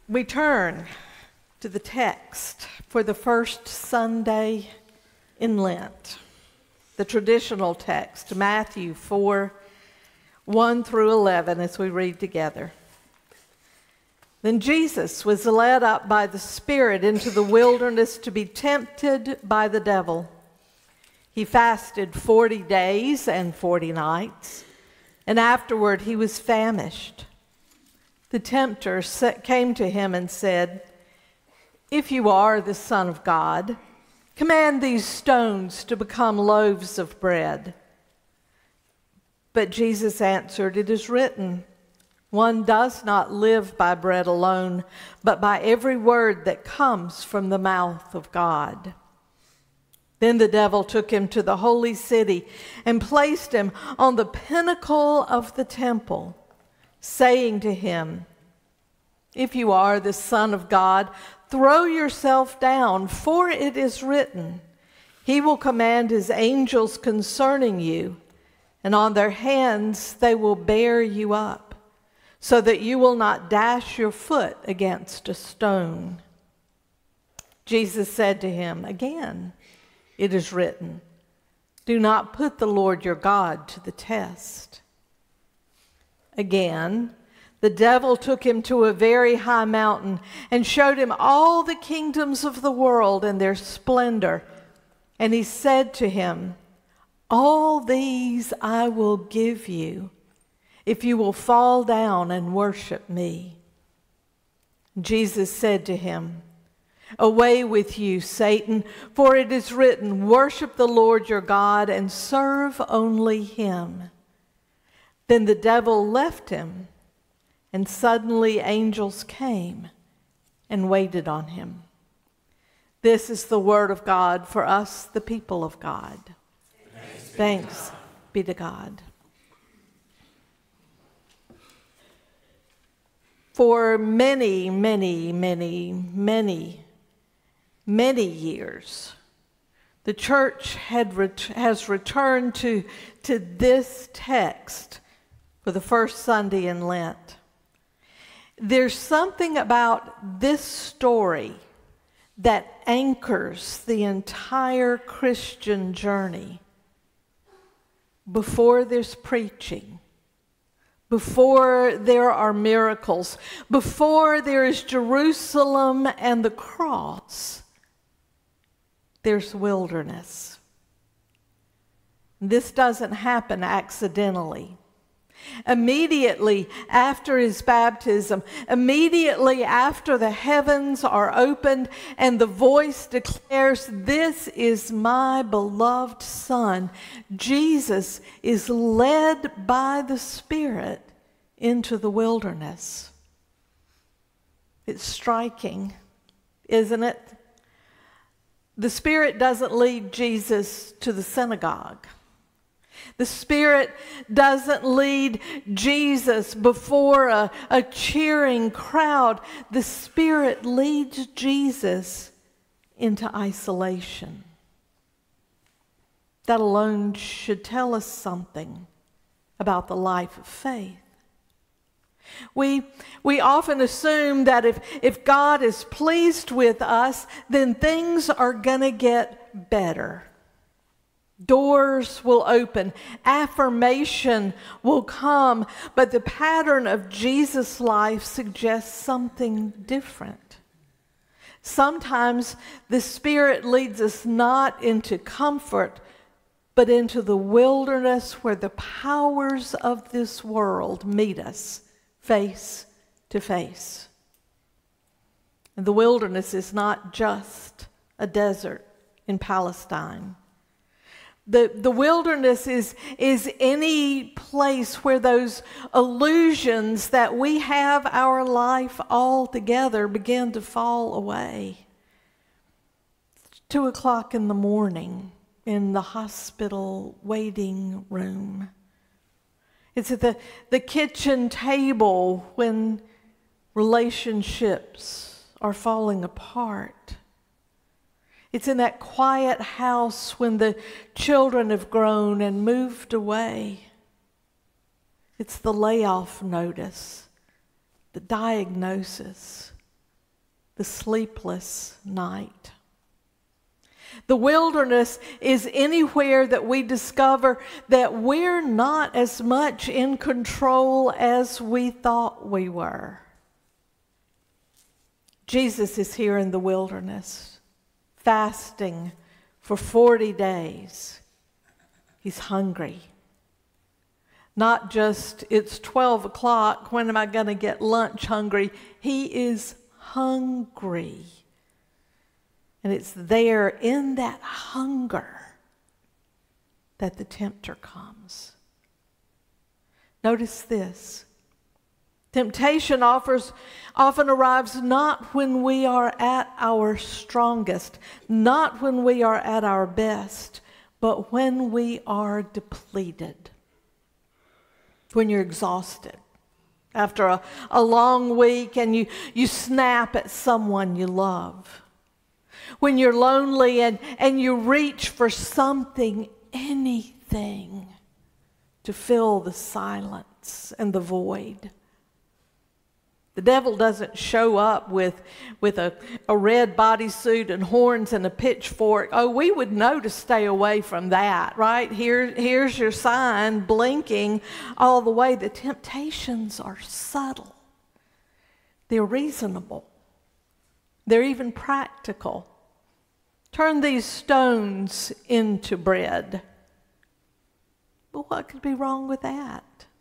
We turn to the text for the first Sunday in Lent, the traditional text, Matthew 4, 1 through 11, as we read together. Then Jesus was led up by the Spirit into the wilderness to be tempted by the devil. He fasted 40 days and 40 nights, and afterward he was famished. The tempter came to him and said, "If you are the Son of God, command these stones to become loaves of bread." But Jesus answered, "It is written, one does not live by bread alone, but by every word that comes from the mouth of God." Then the devil took him to the holy city and placed him on the pinnacle of the temple, saying to him, "If you are the Son of God, throw yourself down, for it is written, He will command His angels concerning you, and on their hands they will bear you up, so that you will not dash your foot against a stone." Jesus said to him, "Again, it is written, do not put the Lord your God to the test." Again, the devil took him to a very high mountain and showed him all the kingdoms of the world and their splendor. And he said to him, "All these I will give you if you will fall down and worship me." Jesus said to him, "Away with you, Satan, for it is written, worship the Lord your God and serve only Him." Then the devil left him, and suddenly angels came and waited on him. This is the word of God for us, the people of God. Thanks be to God. For many, many, many, many, many years, the church has returned to this text for the first Sunday in Lent. There's something about this story that anchors the entire Christian journey. Before there's preaching, before there are miracles, before there is Jerusalem and the cross, there's wilderness. This doesn't happen accidentally. Immediately after his baptism, immediately after the heavens are opened and the voice declares, "This is my beloved Son," Jesus is led by the Spirit into the wilderness. It's striking, isn't it? The Spirit doesn't lead Jesus to the synagogue. The Spirit doesn't lead Jesus before a cheering crowd. The Spirit leads Jesus into isolation. That alone should tell us something about the life of faith. We often assume that if God is pleased with us, then things are going to get better. Doors will open, affirmation will come, but the pattern of Jesus' life suggests something different. Sometimes the Spirit leads us not into comfort, but into the wilderness where the powers of this world meet us face to face. And the wilderness is not just a desert in Palestine. The wilderness is any place where those illusions that we have our life all together begin to fall away. 2:00 in the morning in the hospital waiting room. It's at the kitchen table when relationships are falling apart. It's in that quiet house when the children have grown and moved away. It's the layoff notice, the diagnosis, the sleepless night. The wilderness is anywhere that we discover that we're not as much in control as we thought we were. Jesus is here in the wilderness, fasting for 40 days. He's hungry. Not just, it's 12 o'clock, when am I going to get lunch hungry? He is hungry. And it's there in that hunger that the tempter comes. Notice this. Temptation often arrives not when we are at our strongest, not when we are at our best, but when we are depleted. When you're exhausted. After a long week and you snap at someone you love. When you're lonely and you reach for something, anything, to fill the silence and the void. The devil doesn't show up with a red bodysuit and horns and a pitchfork. Oh, we would know to stay away from that, right? Here's your sign blinking all the way. The temptations are subtle. They're reasonable. They're even practical. Turn these stones into bread. But what could be wrong with that?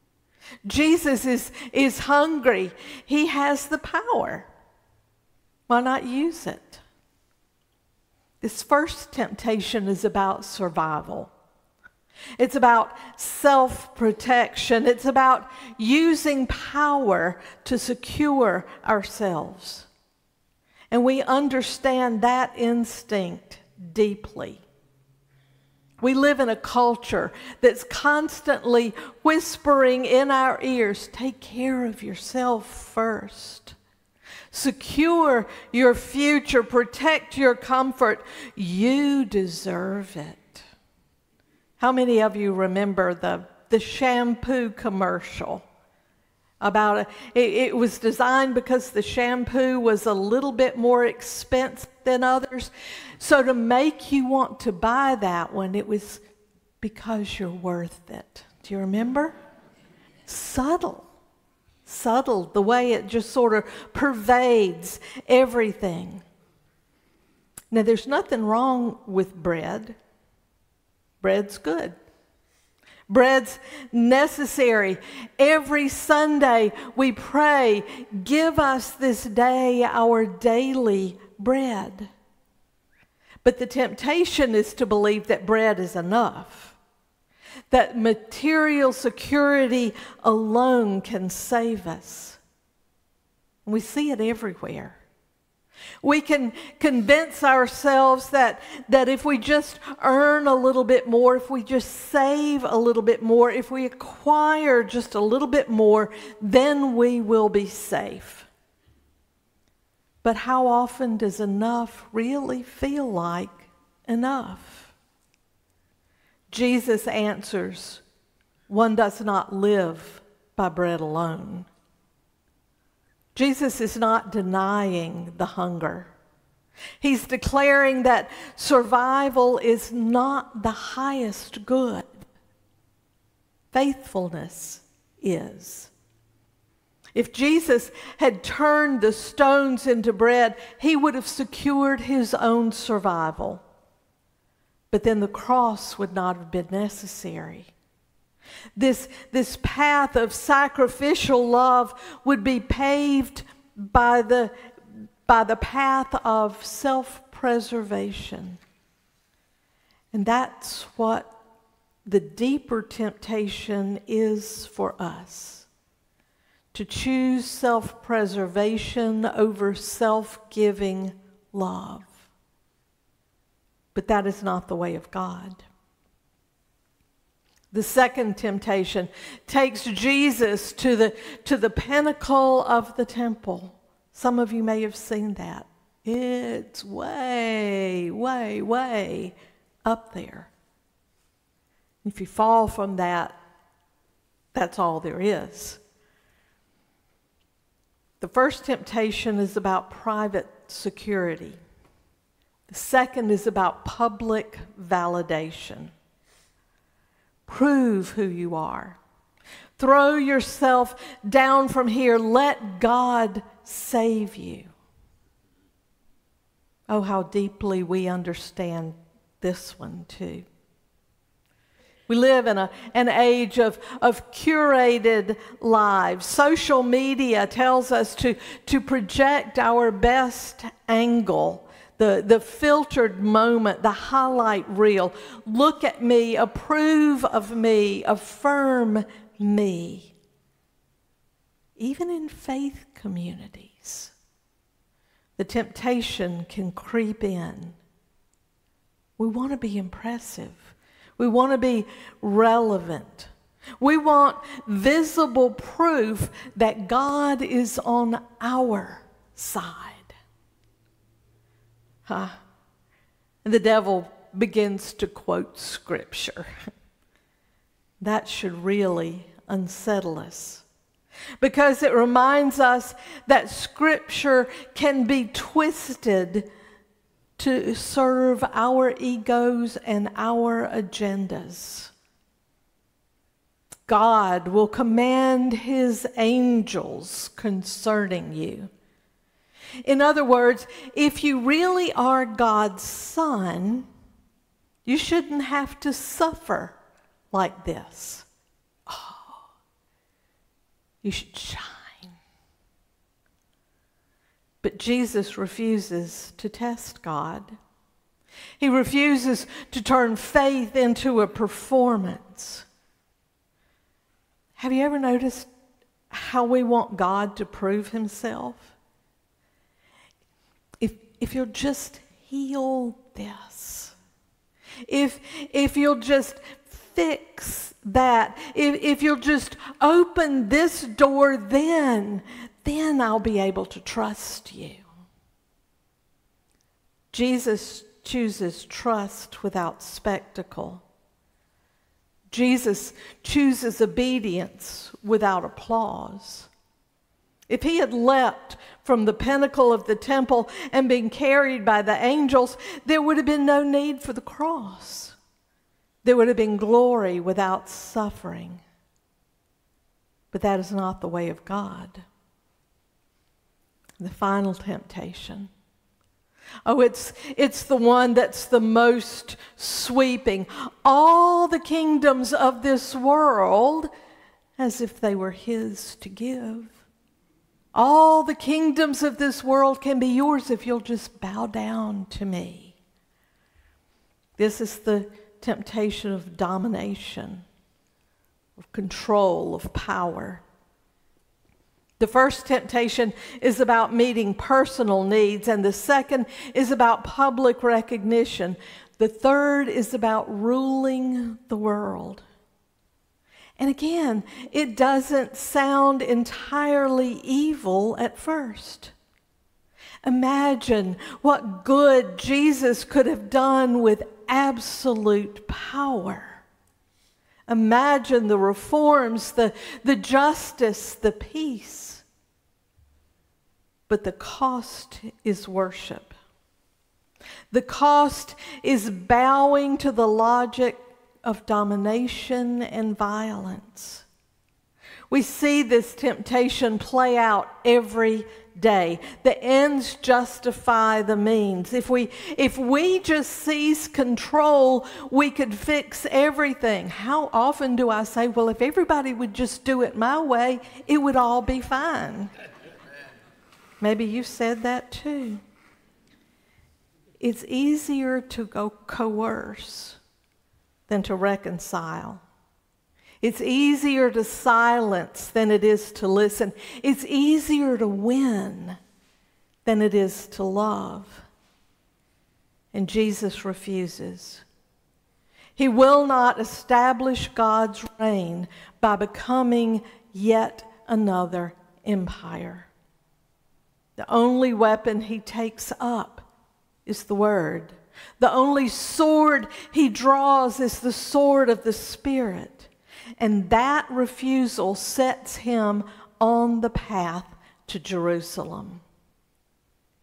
Jesus is hungry. He has the power. Why not use it? This first temptation is about survival. It's about self-protection. It's about using power to secure ourselves. And we understand that instinct deeply. We live in a culture that's constantly whispering in our ears, take care of yourself first. Secure your future, protect your comfort. You deserve it. How many of you remember the shampoo commercial? It was designed because the shampoo was a little bit more expensive than others. So to make you want to buy that one, it was because you're worth it. Do you remember? Subtle, the way it just sort of pervades everything. Now, there's nothing wrong with bread. Bread's good. Bread's necessary. Every Sunday we pray, give us this day our daily bread. But the temptation is to believe that bread is enough, that material security alone can save us. We see it everywhere. We can convince ourselves that if we just earn a little bit more, if we just save a little bit more, if we acquire just a little bit more, then we will be safe. But how often does enough really feel like enough? Jesus answers, one does not live by bread alone. Jesus is not denying the hunger. He's declaring that survival is not the highest good. Faithfulness is. If Jesus had turned the stones into bread, he would have secured his own survival. But then the cross would not have been necessary. This path of sacrificial love would be paved by the path of self-preservation. And that's what the deeper temptation is for us. To choose self-preservation over self-giving love. But that is not the way of God. The second temptation takes Jesus to the pinnacle of the temple. Some of you may have seen that. It's way, way, way up there. If you fall from that, that's all there is. The first temptation is about private security. The second is about public validation. Prove who you are. Throw yourself down from here. Let God save you. Oh, how deeply we understand this one too. We live in an age of curated lives. Social media tells us to project our best angle, the filtered moment, the highlight reel. Look at me, approve of me, affirm me. Even in faith communities, the temptation can creep in. We want to be impressive. We want to be relevant. We want visible proof that God is on our side. And the devil begins to quote Scripture. That should really unsettle us, because it reminds us that Scripture can be twisted to serve our egos and our agendas. God will command His angels concerning you. In other words, if you really are God's son, you shouldn't have to suffer like this. Oh, you should shine. But Jesus refuses to test God. He refuses to turn faith into a performance. Have you ever noticed how we want God to prove Himself? If you'll just heal this, if you'll just fix that, if you'll just open this door, then I'll be able to trust you. Jesus chooses trust without spectacle. Jesus chooses obedience without applause. If He had leapt from the pinnacle of the temple and been carried by the angels, there would have been no need for the cross. There would have been glory without suffering. But that is not the way of God. The final temptation. Oh, it's the one that's the most sweeping. All the kingdoms of this world, as if they were His to give. All the kingdoms of this world can be yours if you'll just bow down to me. This is the temptation of domination, of control, of power. The first temptation is about meeting personal needs, and the second is about public recognition. The third is about ruling the world. And again, it doesn't sound entirely evil at first. Imagine what good Jesus could have done with absolute power. Imagine the reforms, the justice, the peace. But the cost is worship. The cost is bowing to the logic of domination and violence. We see this temptation play out every day. The ends justify the means. If we just seize control, we could fix everything. How often do I say, well, if everybody would just do it my way, it would all be fine. Maybe you said that too. It's easier to go coerce than to reconcile. It's easier to silence than it is to listen. It's easier to win than it is to love. And Jesus refuses. He will not establish God's reign by becoming yet another empire. The only weapon He takes up is the Word. The only sword He draws is the sword of the Spirit. And that refusal sets Him on the path to Jerusalem.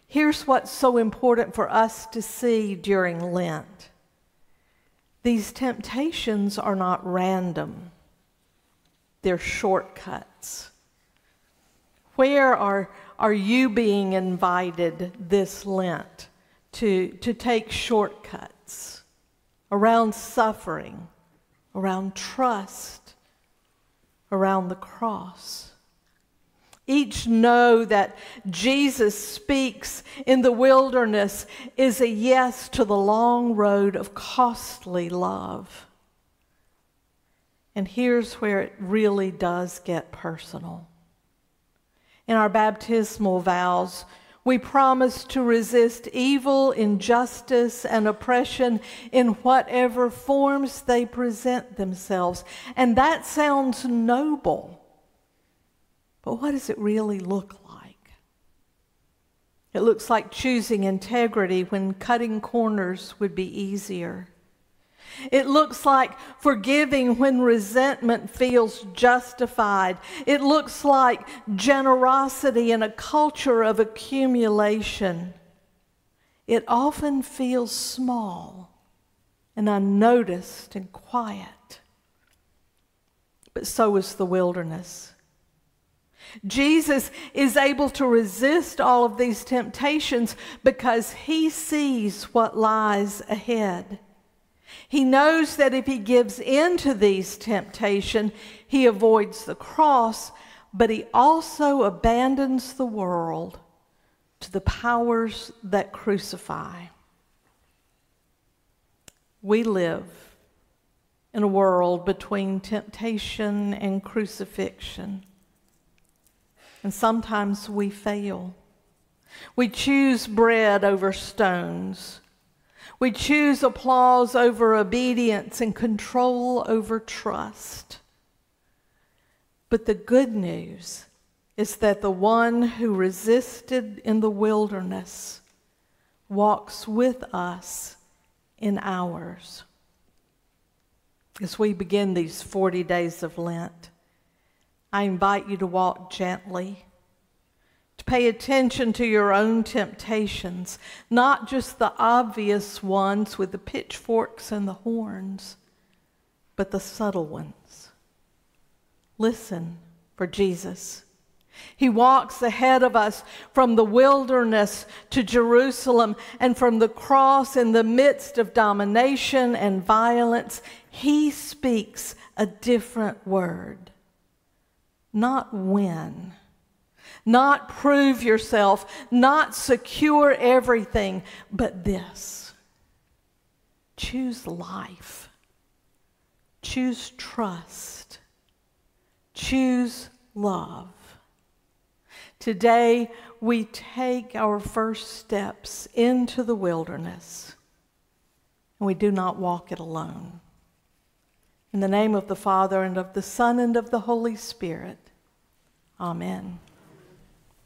Here's what's so important for us to see during Lent. These temptations are not random. They're shortcuts. Where are you being invited this Lent to take shortcuts around suffering, around trust, around the cross? Each know that Jesus speaks in the wilderness is a yes to the long road of costly love. And here's where it really does get personal. In our baptismal vows, we promise to resist evil, injustice, and oppression in whatever forms they present themselves. And that sounds noble. But what does it really look like? It looks like choosing integrity when cutting corners would be easier. It looks like forgiving when resentment feels justified. It looks like generosity in a culture of accumulation. It often feels small and unnoticed and quiet. But so is the wilderness. Jesus is able to resist all of these temptations because he sees what lies ahead. He knows that if he gives in to these temptations, he avoids the cross, but he also abandons the world to the powers that crucify. We live in a world between temptation and crucifixion. And sometimes we fail. We choose bread over stones. We choose applause over obedience and control over trust. But the good news is that the one who resisted in the wilderness walks with us in ours. As we begin these 40 days of Lent, I invite you to walk gently, to pay attention to your own temptations, not just the obvious ones with the pitchforks and the horns, but the subtle ones. Listen for Jesus. He walks ahead of us from the wilderness to Jerusalem, and from the cross in the midst of domination and violence. He speaks a different word. Not win, not prove yourself, not secure everything, but this. Choose life. Choose trust. Choose love. Today, we take our first steps into the wilderness, and we do not walk it alone. In the name of the Father, and of the Son, and of the Holy Spirit, amen.